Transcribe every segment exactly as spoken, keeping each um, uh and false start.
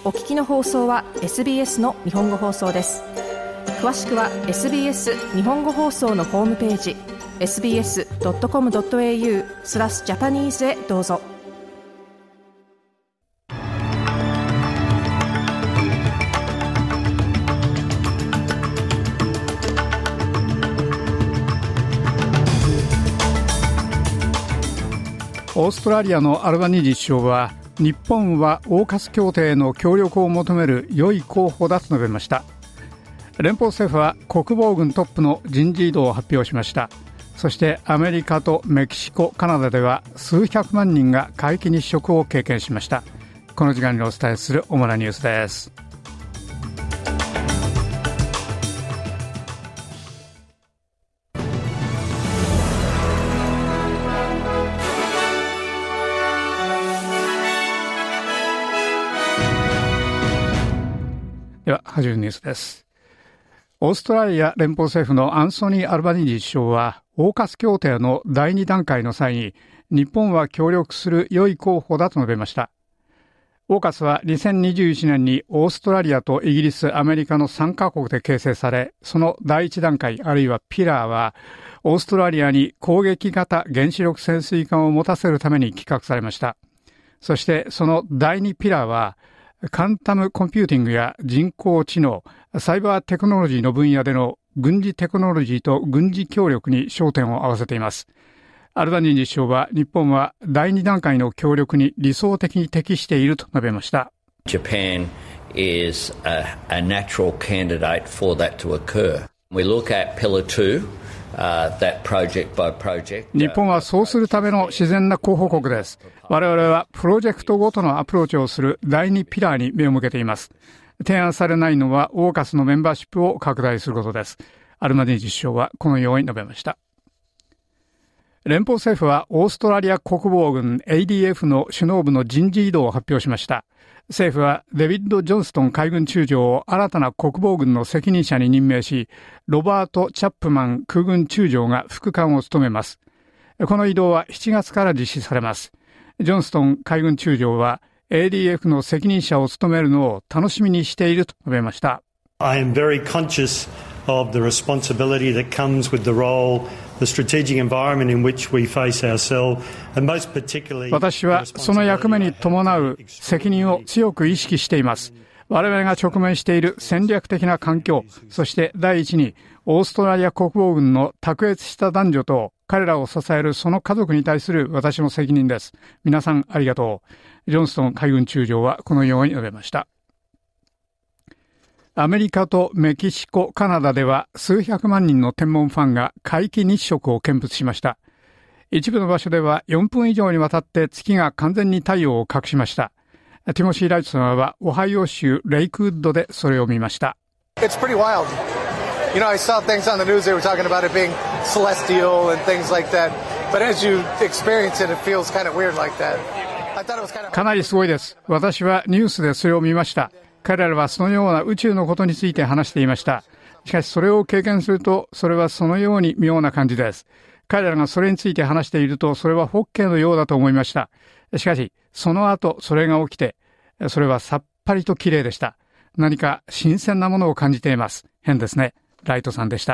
お聞きの放送は エスビーエス の日本語放送です。詳しくは エスビーエス 日本語放送のホームページ エスビーエスドットコムドットエーユー スラスジャパニーズへどうぞ。 オーストラリアのアルバニージ首相は、日本はオーカス協定への協力を求める良い候補だと述べました。連邦政府は国防軍トップの人事異動を発表しました。そしてアメリカとメキシコ、カナダでは数百万人が皆既日食を経験しました。この時間にお伝えする主なニュースです。では始めるニュースです。オーストラリア連邦政府のアンソニー・アルバニージー首相は、オーカス協定のだいに段階の際に、日本は協力する良い候補だと述べました。オーカスはにせんにじゅういちねんにオーストラリアとイギリス、アメリカのさんカ国で形成され、そのだいいち段階あるいはピラーは、オーストラリアに攻撃型原子力潜水艦を持たせるために企画されました。そしてそのだいにピラーは、カンタムコンピューティングや人工知能、サイバーテクノロジーの分野での軍事テクノロジーと軍事協力に焦点を合わせています。アルバニージ首相は、日本はだいに段階の協力に理想的に適していると述べました。 Japan is a, a natural candidate for that to occur. We look at Pillar two.Uh, that project by project. 日本はそうするための自然な候補国です。我々はプロジェクトごとのアプローチをするだいにピラーに目を向けています。提案されないのはオーカスのメンバーシップを拡大することです。アルバニージ首相はこのように述べました。連邦政府はオーストラリア国防軍 エーディーエフ の首脳部の人事異動を発表しました。政府はデビッド・ジョンストン海軍中将を新たな国防軍の責任者に任命し、ロバート・チャップマン空軍中将が副官を務めます。この異動はしちがつから実施されます。ジョンストン海軍中将は エーディーエフ の責任者を務めるのを楽しみにしていると述べました。 I am very conscious of the responsibility that comes with the role.The strategic environment in which we face ourselves, and most particularly 私はその役目に伴う責任を強く意識しています。我々が直面している戦略的な環境、そして第一にオーストラリア国防軍の卓越した男女と彼らを支えるその家族に対する私の責任です。皆さんありがとう。ジョンストン海軍中将はこのように述べました。アメリカとメキシコ、カナダでは数百万人の天文ファンが皆既日食を見物しました。一部の場所ではよんぷん以上にわたって月が完全に太陽を隠しました。ティモシー・ライト様はオハイオ州レイクウッドでそれを見ました。 It's pretty wild. You know, I saw things on the news they were talking about it being celestial and things like that. But as you experience it, it feels kind of weird like that. I thought it was kind of かなりすごいです。私はニュースでそれを見ました。彼らはそのような宇宙のことについて話していました。しかしそれを経験すると、それはそのように妙な感じです。彼らがそれについて話していると、それはホッケーのようだと思いました。しかし、その後それが起きて、それはさっぱりと綺麗でした。何か新鮮なものを感じています。変ですね。ライトさんでした。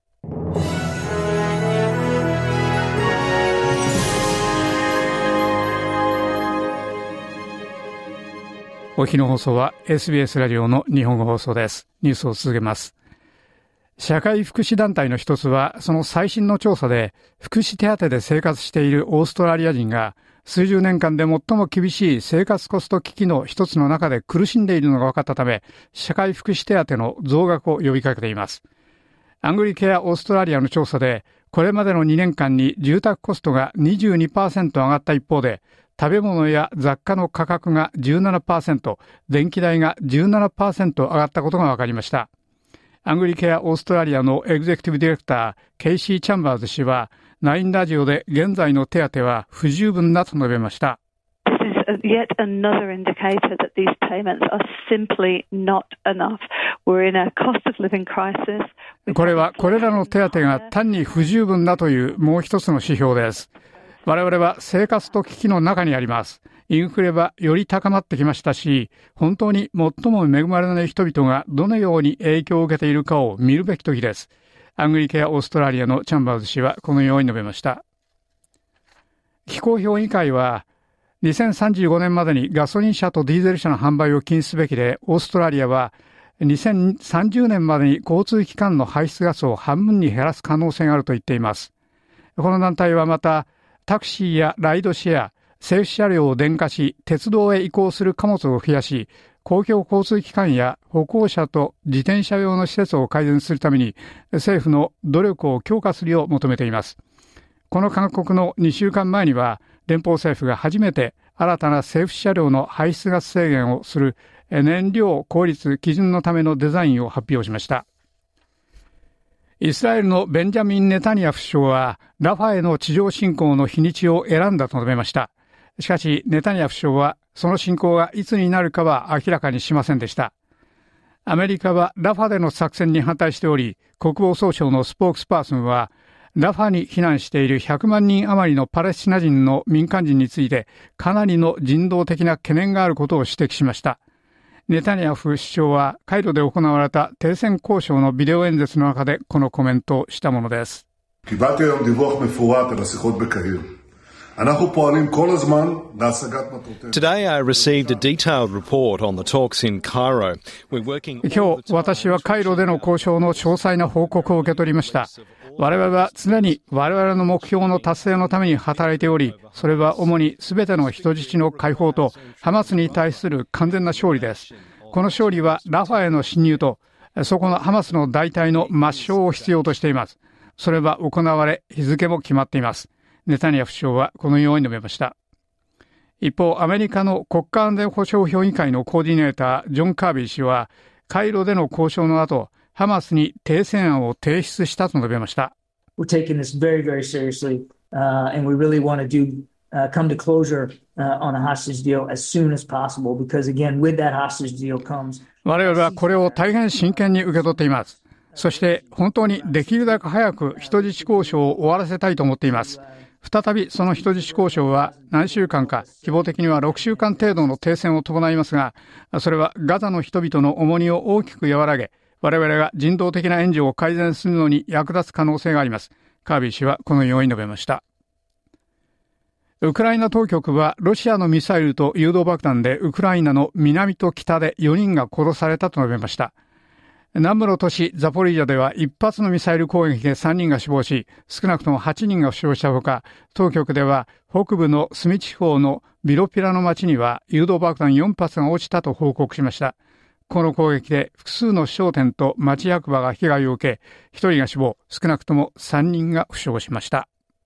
お日の放送は エスビーエス ラジオの日本語放送です。ニュースを続けます。社会福祉団体の一つは、その最新の調査で、福祉手当で生活しているオーストラリア人が、数十年間で最も厳しい生活コスト危機の一つの中で苦しんでいるのが分かったため、社会福祉手当の増額を呼びかけています。アングリケアオーストラリアの調査で、これまでのにねんかんに住宅コストが にじゅうにパーセント 上がった一方で、食べ物や雑貨の価格が じゅうななパーセント、電気代が じゅうななパーセント 上がったことが分かりました。アングリケアオーストラリアのエグゼクティブディレクター、ケイシー・チャンバーズ氏は、ナインラジオで現在の手当は不十分だと述べました。 This is yet another indicator that these payments are simply not enough. We're in a cost of living crisis. これはこれらの手当が単に不十分だというもう一つの指標です。我々は生活と危機の中にあります。 インフレはより高まってきましたし、本当に最も恵まれない人々がどのように影響を受けているかを見るべき時です。アングリケア・オーストラリアのチャンバーズ氏はこのように述べました。気候評議会はにせんさんじゅうごねんまでにガソリン車とディーゼル車の販売を禁止すべきで、オーストラリアはにせんさんじゅうねんまでに交通機関の排出ガスを半分に減らす可能性があると言っています。この団体はまた、タクシーやライドシェア、政府車両を電化し、鉄道へ移行する貨物を増やし、公共交通機関や歩行者と自転車用の施設を改善するために、政府の努力を強化するよう求めています。この勧告のにしゅうかんまえには、連邦政府が初めて新たな政府車両の排出ガス制限をする燃料効率基準のためのデザインを発表しました。イスラエルのベンジャミン・ネタニヤフ首相は、ラファへの地上侵攻の日にちを選んだと述べました。しかし、ネタニヤフ首相は、その侵攻がいつになるかは明らかにしませんでした。アメリカはラファでの作戦に反対しており、国防総省のスポークスパーソンは、ラファに避難しているひゃくまんにん余りのパレスチナ人の民間人について、かなりの人道的な懸念があることを指摘しました。ネタニヤフ首相はカイロで行われた停戦交渉のビデオ演説の中でこのコメントをしたものです。 Today I received a detailed report on the talks in Cairo. We're working. 今日私はカイロでの交渉の詳細な報告を受け取りました。我々は常に我々の目標の達成のために働いており、それは主に全ての人質の解放とハマスに対する完全な勝利です。この勝利はラファへの侵入とそこのハマスの大隊の抹消を必要としています。それは行われ、日付も決まっています。ネタニヤフ首相はこのように述べました。一方、アメリカの国家安全保障評議会のコーディネーター、ジョン・カービー氏は、カイロでの交渉の後、ハマスに停戦案を提出したと述べました。 We're taking this very, very seriously, uh, and we really want to do, uh, come to closure, uh, on a hostage deal as soon as possible, because again, with that hostage deal comes. 我々はこれを大変真剣に受け取っています。そして本当にできるだけ早く人質交渉を終わらせたいと思っています。再びその人質交渉は何週間か、希望的にはろくしゅうかん程度の停戦を伴いますが、それはガザの人々の重荷を大きく和らげ、我々が人道的な援助を改善するのに役立つ可能性があります。カービー氏はこのように述べました。ウクライナ当局はロシアのミサイルと誘導爆弾でウクライナの南と北でよにんが殺されたと述べました。南部の都市ザポリージャでは一発のミサイル攻撃でさんにんが死亡し、少なくともはちにんが負傷したほか、当局では北部のスミ地方のビロピラの町には誘導爆弾よん発が落ちたと報告しました。この攻撃で複数の商店と町役場が被害を受け、ひとりが死亡、少なくともさんにんが負傷しました。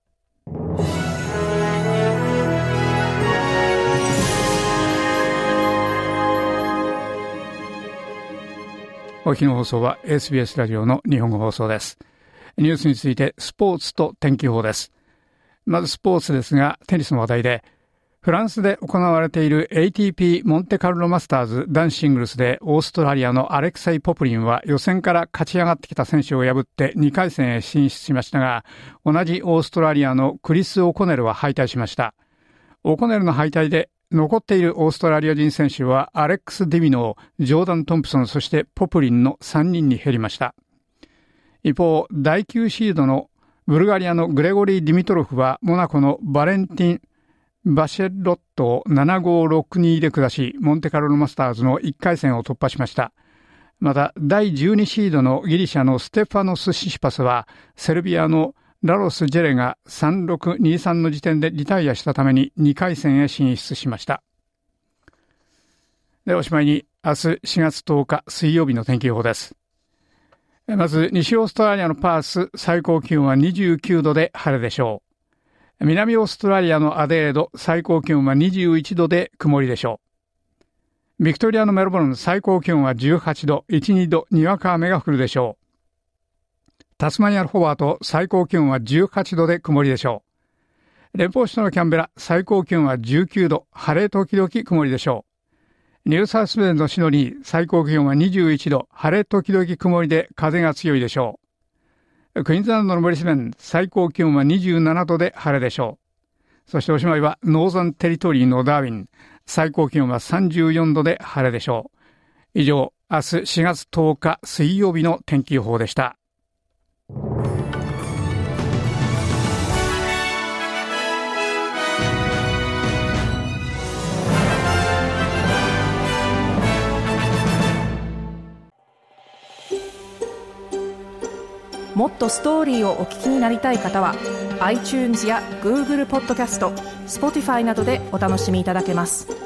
お日の放送は エスビーエス ラジオの日本語放送です。ニュースについてスポーツと天気予報です。まずスポーツですが、テニスの話題で、フランスで行われている エーティーピー モンテカルロマスターズ男子シングルスでオーストラリアのアレクセイ・ポプリンは予選から勝ち上がってきた選手を破ってにかい戦へ進出しましたが、同じオーストラリアのクリス・オコネルは敗退しました。オコネルの敗退で残っているオーストラリア人選手はアレックス・ディミノー、ジョーダン・トンプソン、そしてポプリンのさんにんに減りました。一方、だいきゅうシードのブルガリアのグレゴリー・ディミトロフはモナコのバレンティン・バシェロットをななごろくにで下し、モンテカルロマスターズのいっかい戦を突破しました。また、だいじゅうにシードのギリシャのステファノス・シシパスは、セルビアのラロス・ジェレがさんろくにさんの時点でリタイアしたためににかい戦へ進出しました。ではおしまいに、明日しがつとおか水曜日の天気予報です。まず、西オーストラリアのパース、最高気温はにじゅうきゅうどで晴れでしょう。南オーストラリアのアデレード、最高気温はにじゅういちどで曇りでしょう。ビクトリアのメルボルン、最高気温はじゅうはちど、いち、にどにわか雨が降るでしょう。タスマニアのホバート、最高気温はじゅうはちどで曇りでしょう。連邦首都のキャンベラ、最高気温はじゅうきゅうど、晴れ時々曇りでしょう。ニューサウスウェールズのシドニー、最高気温はにじゅういちど、晴れ時々曇りで風が強いでしょう。クイーンズランドのブリスベン、最高気温はにじゅうななどで晴れでしょう。 そしておしまいはノーザンテリトリーのダーウィン。最高気温はさんじゅうよんどで晴れでしょう。以上、明日しがつとおか水曜日の天気予報でした。 もっとストーリーをお聞きになりたい方は iTunes や Google ポッドキャスト、Spotify などでお楽しみいただけます。